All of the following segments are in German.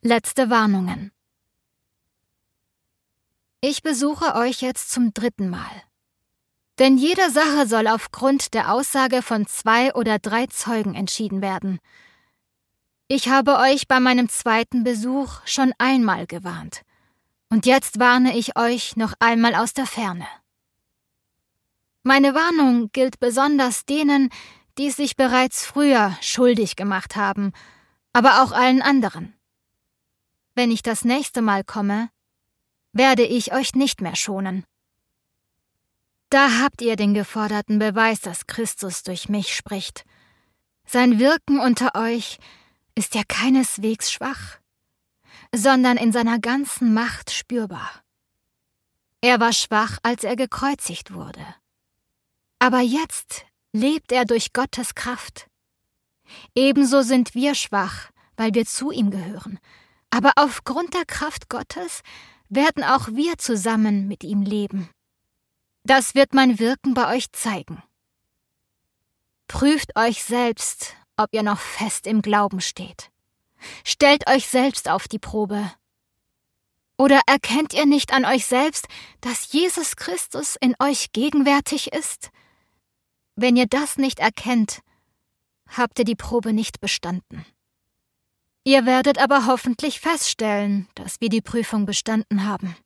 Letzte Warnungen. Ich besuche euch jetzt zum 3. Mal. Denn jede Sache soll aufgrund der Aussage von 2 oder 3 Zeugen entschieden werden. Ich habe euch bei meinem 2. Besuch schon einmal gewarnt. Und jetzt warne ich euch noch einmal aus der Ferne. Meine Warnung gilt besonders denen, die sich bereits früher schuldig gemacht haben, aber auch allen anderen. Wenn ich das nächste Mal komme, werde ich euch nicht mehr schonen. Da habt ihr den geforderten Beweis, dass Christus durch mich spricht. Sein Wirken unter euch ist ja keineswegs schwach, sondern in seiner ganzen Macht spürbar. Er war schwach, als er gekreuzigt wurde. Aber jetzt lebt er durch Gottes Kraft. Ebenso sind wir schwach, weil wir zu ihm gehören. Aber aufgrund der Kraft Gottes werden auch wir zusammen mit ihm leben. Das wird mein Wirken bei euch zeigen. Prüft euch selbst, ob ihr noch fest im Glauben steht. Stellt euch selbst auf die Probe. Oder erkennt ihr nicht an euch selbst, dass Jesus Christus in euch gegenwärtig ist? Wenn ihr das nicht erkennt, habt ihr die Probe nicht bestanden. Ihr werdet aber hoffentlich feststellen, dass wir die Prüfung bestanden haben.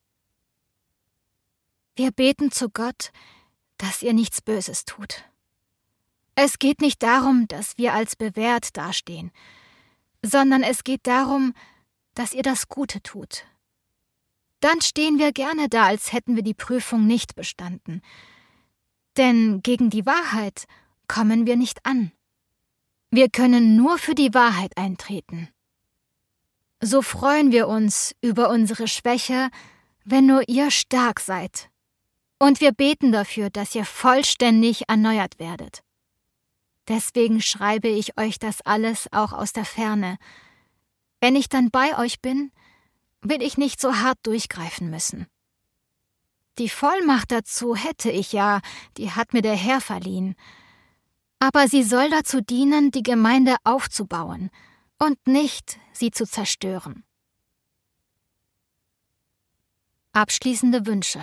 Wir beten zu Gott, dass ihr nichts Böses tut. Es geht nicht darum, dass wir als bewährt dastehen, sondern es geht darum, dass ihr das Gute tut. Dann stehen wir gerne da, als hätten wir die Prüfung nicht bestanden. Denn gegen die Wahrheit kommen wir nicht an. Wir können nur für die Wahrheit eintreten. So freuen wir uns über unsere Schwäche, wenn nur ihr stark seid. Und wir beten dafür, dass ihr vollständig erneuert werdet. Deswegen schreibe ich euch das alles auch aus der Ferne. Wenn ich dann bei euch bin, will ich nicht so hart durchgreifen müssen. Die Vollmacht dazu hätte ich ja, die hat mir der Herr verliehen. Aber sie soll dazu dienen, die Gemeinde aufzubauen und nicht, sie zu zerstören. Abschließende Wünsche.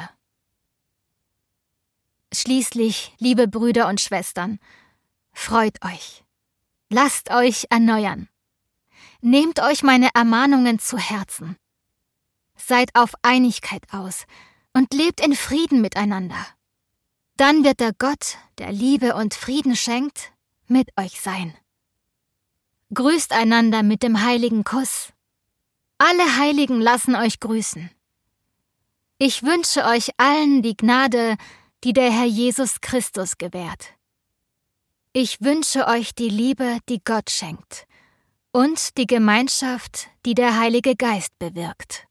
Schließlich, liebe Brüder und Schwestern, freut euch. Lasst euch erneuern. Nehmt euch meine Ermahnungen zu Herzen. Seid auf Einigkeit aus und lebt in Frieden miteinander. Dann wird der Gott, der Liebe und Frieden schenkt, mit euch sein. Grüßt einander mit dem heiligen Kuss. Alle Heiligen lassen euch grüßen. Ich wünsche euch allen die Gnade, die der Herr Jesus Christus gewährt. Ich wünsche euch die Liebe, die Gott schenkt, und die Gemeinschaft, die der Heilige Geist bewirkt.